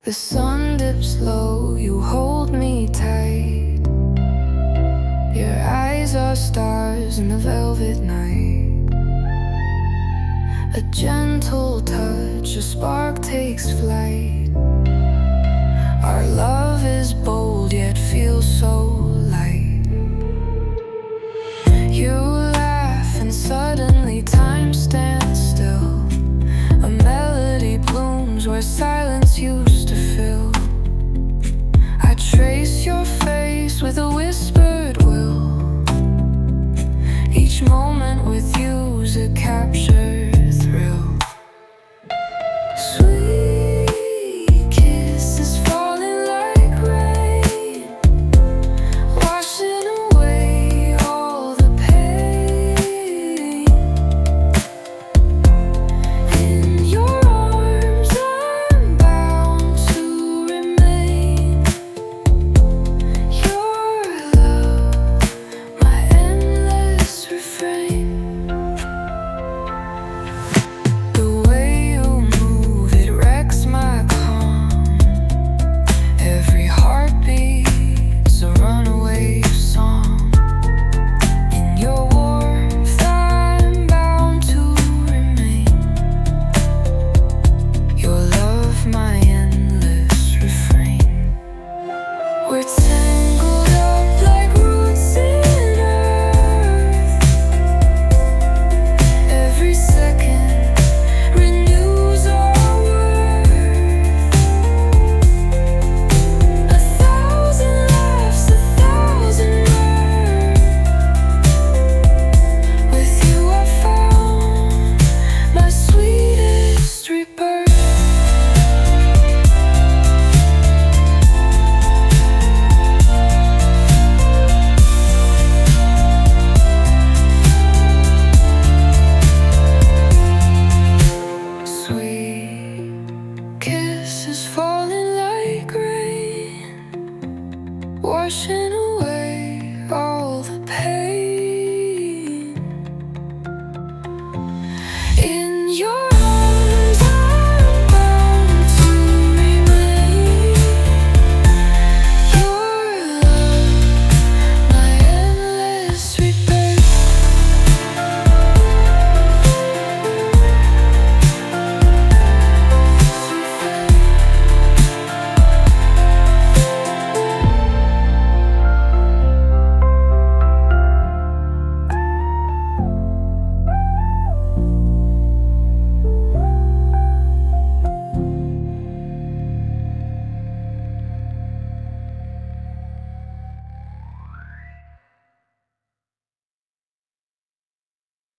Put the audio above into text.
The sun dips low, you hold me tight. Your eyes are stars in the velvet night. A gentle touch, a spark takes flight. Our love is bold yet feels so light. You laugh and suddenly time stands still. A melody blooms where silence used to fill. I trace your face with a whispered will. Each moment with you's a captured thrill. Sweet kisses falling like rain, washing away all the pain. In your arms I'm bound to remain. Your love, my endless refrain. The way you move, it wrecks my calm. Every heartbeat's a runaway song. In your warmth I'm bound to remain. Your love, my endless refrain. We're tangled up like roots in earth. Every second renews our worth. A thousand laughs, a thousand mirth. With you I found my sweetest rebirth. Sweet kisses falling like rain, washing